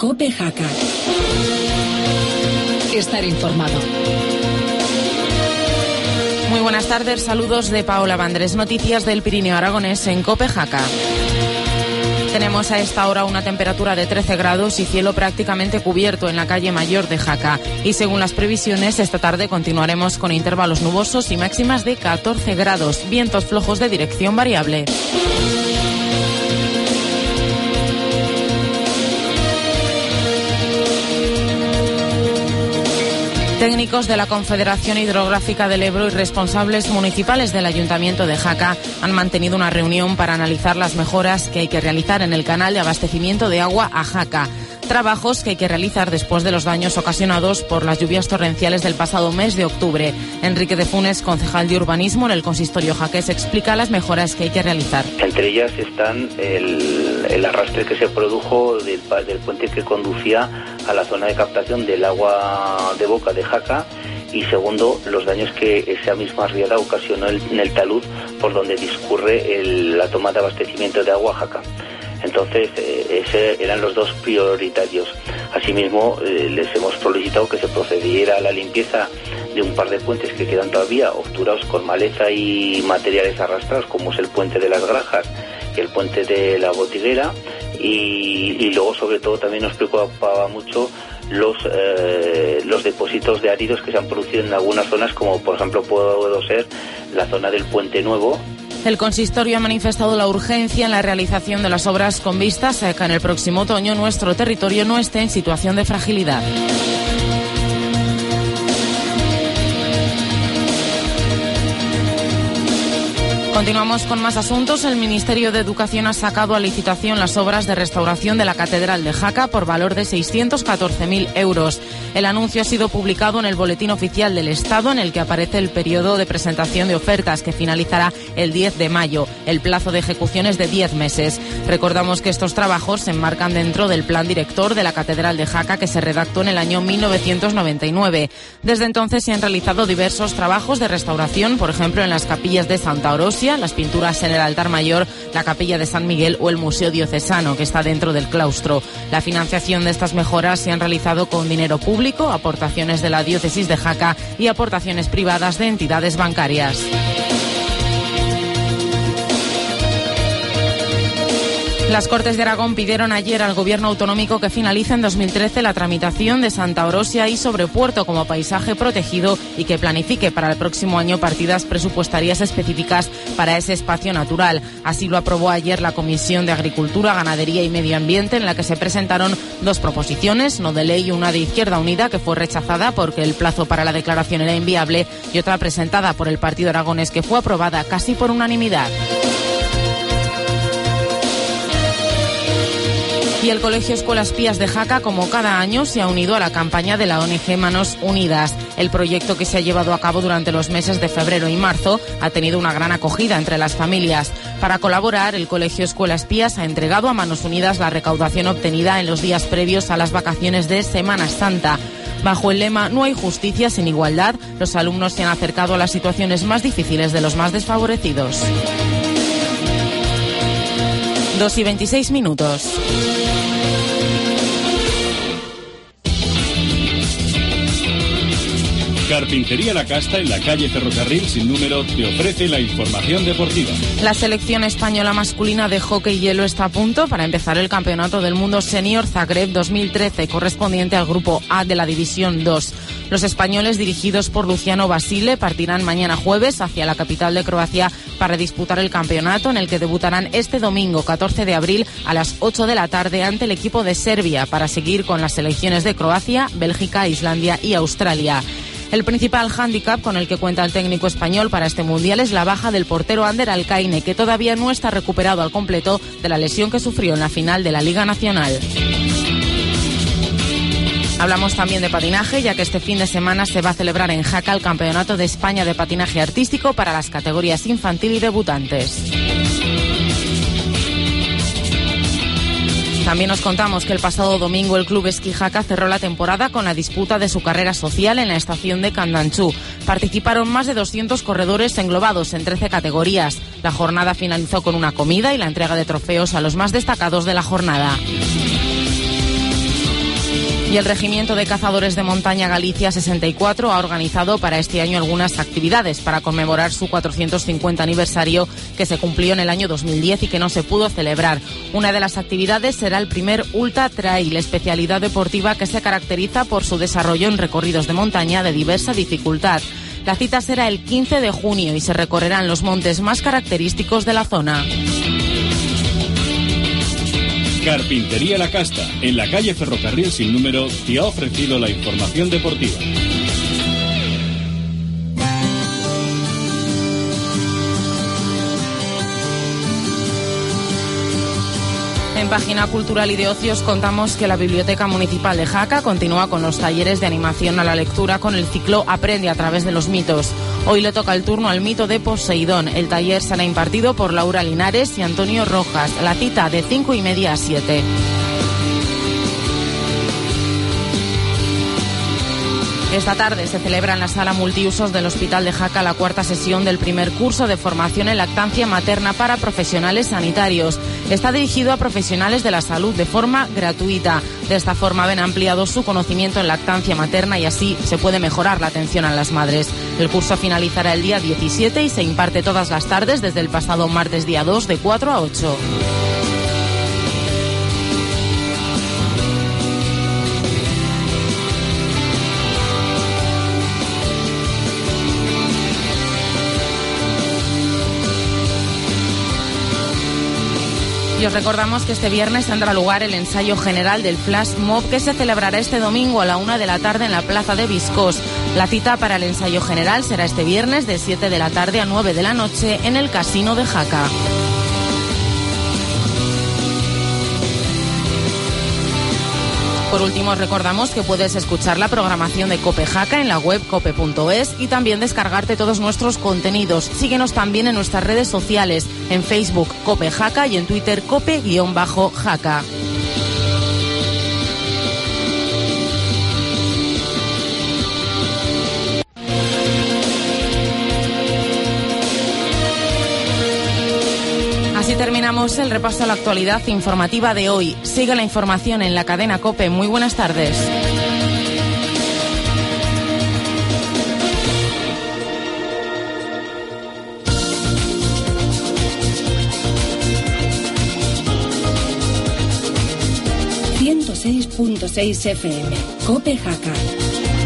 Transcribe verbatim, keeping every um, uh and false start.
COPE Jaca. Estar informado. Muy buenas tardes, saludos de Paola Vandrés. Noticias del Pirineo Aragonés en COPE Jaca. Tenemos a esta hora una temperatura de trece grados y cielo prácticamente cubierto en la calle Mayor de Jaca. Y según las previsiones, esta tarde continuaremos con intervalos nubosos y máximas de catorce grados. Vientos flojos de dirección variable. Técnicos de la Confederación Hidrográfica del Ebro y responsables municipales del Ayuntamiento de Jaca han mantenido una reunión para analizar las mejoras que hay que realizar en el canal de abastecimiento de agua a Jaca. Trabajos que hay que realizar después de los daños ocasionados por las lluvias torrenciales del pasado mes de octubre. Enrique de Funes, concejal de urbanismo en el consistorio jaqués, explica las mejoras que hay que realizar. Entre ellas están el, el arrastre que se produjo del, del puente que conducía a la zona de captación del agua de boca de Jaca, y segundo, los daños que esa misma riada ocasionó el, en el talud por donde discurre el, la toma de abastecimiento de agua a Jaca. Entonces, eh, ese eran los dos prioritarios. Asimismo, eh, les hemos solicitado que se procediera a la limpieza de un par de puentes que quedan todavía obturados con maleza y materiales arrastrados, como es el puente de las Grajas y el puente de la Botiguera, y, y luego, sobre todo, también nos preocupaba mucho los eh, los depósitos de áridos que se han producido en algunas zonas, como por ejemplo puedo ser la zona del Puente Nuevo. El consistorio ha manifestado la urgencia en la realización de las obras con vistas a que en el próximo otoño nuestro territorio no esté en situación de fragilidad. Continuamos con más asuntos. El Ministerio de Educación ha sacado a licitación las obras de restauración de la Catedral de Jaca por valor de seiscientos catorce mil euros. El anuncio ha sido publicado en el Boletín Oficial del Estado, en el que aparece el periodo de presentación de ofertas, que finalizará el diez de mayo. El plazo de ejecución es de diez meses. Recordamos que estos trabajos se enmarcan dentro del Plan Director de la Catedral de Jaca, que se redactó en el año mil novecientos noventa y nueve. Desde entonces se han realizado diversos trabajos de restauración, por ejemplo en las capillas de Santa Orosia, las pinturas en el altar mayor, la capilla de San Miguel o el Museo Diocesano, que está dentro del claustro. La financiación de estas mejoras se han realizado con dinero público, aportaciones de la diócesis de Jaca y aportaciones privadas de entidades bancarias. Las Cortes de Aragón pidieron ayer al Gobierno autonómico que finalice en dos mil trece la tramitación de Santa Orosia y Sobrepuerto como paisaje protegido y que planifique para el próximo año partidas presupuestarias específicas para ese espacio natural. Así lo aprobó ayer la Comisión de Agricultura, Ganadería y Medio Ambiente, en la que se presentaron dos proposiciones, no de ley y una de Izquierda Unida, que fue rechazada porque el plazo para la declaración era inviable, y otra presentada por el Partido Aragonés, que fue aprobada casi por unanimidad. Y el Colegio Escuelas Pías de Jaca, como cada año, se ha unido a la campaña de la O N G Manos Unidas. El proyecto, que se ha llevado a cabo durante los meses de febrero y marzo, ha tenido una gran acogida entre las familias. Para colaborar, el Colegio Escuelas Pías ha entregado a Manos Unidas la recaudación obtenida en los días previos a las vacaciones de Semana Santa. Bajo el lema "No hay justicia sin igualdad", los alumnos se han acercado a las situaciones más difíciles de los más desfavorecidos. Dos y veintiséis minutos. Carpintería La Casta, en la calle Ferrocarril sin número, te ofrece la información deportiva. La selección española masculina de hockey hielo está a punto para empezar el Campeonato del Mundo Senior Zagreb dos mil trece, correspondiente al Grupo A de la División dos. Los españoles, dirigidos por Luciano Basile, partirán mañana jueves hacia la capital de Croacia para disputar el campeonato, en el que debutarán este domingo catorce de abril a las ocho de la tarde ante el equipo de Serbia, para seguir con las selecciones de Croacia, Bélgica, Islandia y Australia. El principal hándicap con el que cuenta el técnico español para este mundial es la baja del portero Ander Alcaine, que todavía no está recuperado al completo de la lesión que sufrió en la final de la Liga Nacional. Hablamos también de patinaje, ya que este fin de semana se va a celebrar en Jaca el Campeonato de España de Patinaje Artístico para las categorías infantil y debutantes. También os contamos que el pasado domingo el Club Esquí Jaca cerró la temporada con la disputa de su carrera social en la estación de Candanchú. Participaron más de doscientos corredores englobados en trece categorías. La jornada finalizó con una comida y la entrega de trofeos a los más destacados de la jornada. Y el Regimiento de Cazadores de Montaña Galicia sesenta y cuatro ha organizado para este año algunas actividades para conmemorar su cuatrocientos cincuenta aniversario que se cumplió en el año dos mil diez y que no se pudo celebrar. Una de las actividades será el primer Ultra Trail, especialidad deportiva que se caracteriza por su desarrollo en recorridos de montaña de diversa dificultad. La cita será el quince de junio y se recorrerán los montes más característicos de la zona. Carpintería La Casta, en la calle Ferrocarril sin número, te ha ofrecido la información deportiva. En página cultural y de ocios contamos que la Biblioteca Municipal de Jaca continúa con los talleres de animación a la lectura con el ciclo Aprende a través de los mitos. Hoy le toca el turno al mito de Poseidón. El taller será impartido por Laura Linares y Antonio Rojas. La cita de cinco y media a siete. Esta tarde se celebra en la sala multiusos del Hospital de Jaca la cuarta sesión del primer curso de formación en lactancia materna para profesionales sanitarios. Está dirigido a profesionales de la salud de forma gratuita. De esta forma ven ampliado su conocimiento en lactancia materna y así se puede mejorar la atención a las madres. El curso finalizará el día diecisiete y se imparte todas las tardes desde el pasado martes día dos de cuatro a ocho. Y os recordamos que este viernes tendrá lugar el ensayo general del Flash Mob que se celebrará este domingo a la una de la tarde en la plaza de Viscós. La cita para el ensayo general será este viernes de siete de la tarde a nueve de la noche en el Casino de Jaca. Por último, os recordamos que puedes escuchar la programación de COPE Jaca en la web cope punto es y también descargarte todos nuestros contenidos. Síguenos también en nuestras redes sociales, en Facebook COPE Jaca y en Twitter COPE-Jaca. Así terminamos el repaso a la actualidad informativa de hoy. Sigue la información en la cadena COPE. Muy buenas tardes. ciento seis punto seis F M, COPE Jaca.